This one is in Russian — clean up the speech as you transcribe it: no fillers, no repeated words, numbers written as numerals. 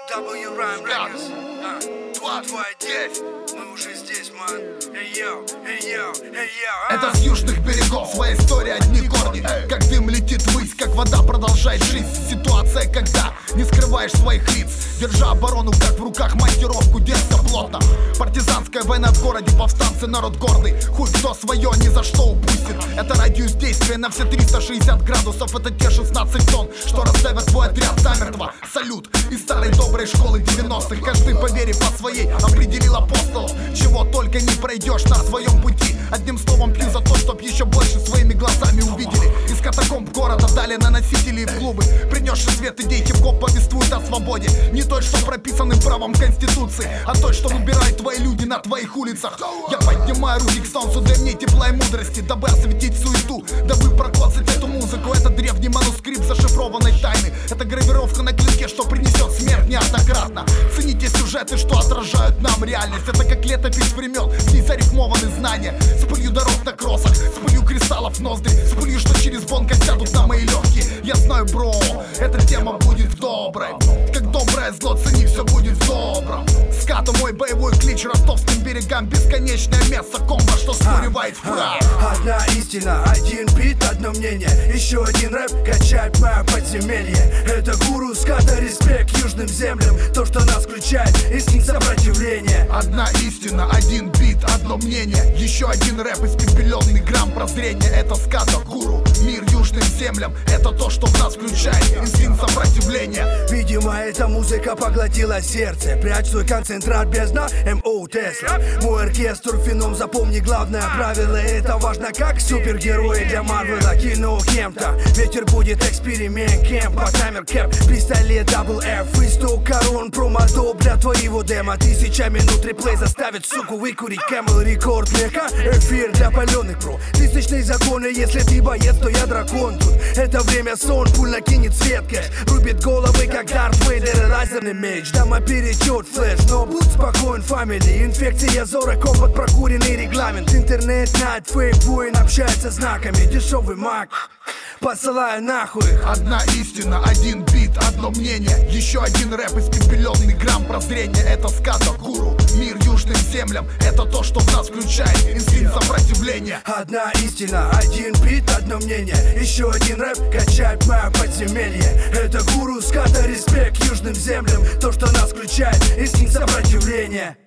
W Rhyme Records. Твоя девь, мы уже здесь, ман. Это с южных берегов, своя история, одни корни. Как дым летит ввысь, как вода продолжает жизнь. Ситуация, когда не скрываешь своих лиц, держа оборону, как в руках мастеровку, держится плотно. Партизанская война в городе, повстанцы, народ гордый. Хуй кто свое ни за что упустит. Это радиус действия на все 360 градусов. Это те 16 тонн, что расставят твой отряд замертво. Салют из старой доброй школы 90-х. Каждый по вере по своей определил апостолов. Чего только не пройдешь на своем пути. Одним словом пью за то, чтоб еще больше своими глазами увидели. Из катакомб города дали на носителей в клубы. Принесший свет идей хип-хоп повествует о свободе. Не той, что прописанным правом Конституции, а той, что выбирают твои люди на твоих улицах. Я поднимаю руки к солнцу, для мне тепла и мудрости, дабы осветить суету, дабы прокоцать эту музыку. Это древний манускрипт зашифрованной тайны. Это гравировка на клинке, что принесет смерть неоднократно. Цените сюжеты, что отражают нам реальность. Это как летопись времен, здесь зарифмованы знания. С пылью дорог на кроссах, с пылью кристаллов в ноздри, с пылью, что через бонка сядут на мои легкие. Я знаю, бро, эта тема будет доброй. Как доброе зло, цени, все будет в добром. Скату мой боевой клич ростовским берегам. Бесконечное место комбо, что скуривает в прах. Одна истина, один бит, одно мнение. Еще один рэп, качает мое подземелье. Это гуру ската, респект южным землям. То, что нас включает, инстинкт сопротивления. Одна истина, один бит, одно мнение. Еще один рэп, испепеленный грамм прозрения. Это ската, гуру, мир южным землям. Это то, что в нас включает инстинкт сопротивления. Видимо, эта музыка поглотила сердце. Прячь свой концентрат, бездна, М.О. Тесла. Мой оркестр феном, запомни главное правило. Это важно, как супергерои для Марвела. Кино кем-то, ветер будет эксперимент. Кемп, таймер кэп, пистолет, дабл F. И 100 корон, промодоп для твоего демо. 1000 минут реплей заставит суку выкурить Camel. Рекорд мека, эфир для паленых про. Тысячные законы, если ты боец, то я дракон тут. Это время сон, пуль накинет свет кэш. Рубит головы, как Дарт Вейдер и лазерный меч. Дама перечет флеш, но будь спокоен, фамили. Инфекция зора, компот, прокуренный регламент. Интернет, найт, фейк, воин общается знаками. Дешевый маг, посылаю нахуй. Одна истина, один бит, одно мнение. Еще один рэп, испепеленный грамм прозрения. Это ската, гуру, мир южным землям. Это то, что в нас включает инстинкт сопротивления. Одна истина, один бит, одно мнение. Еще один рэп, качает мое подземелье. Это гуру ската, респект южным землям. То, что нас включает инстинкт сопротивления.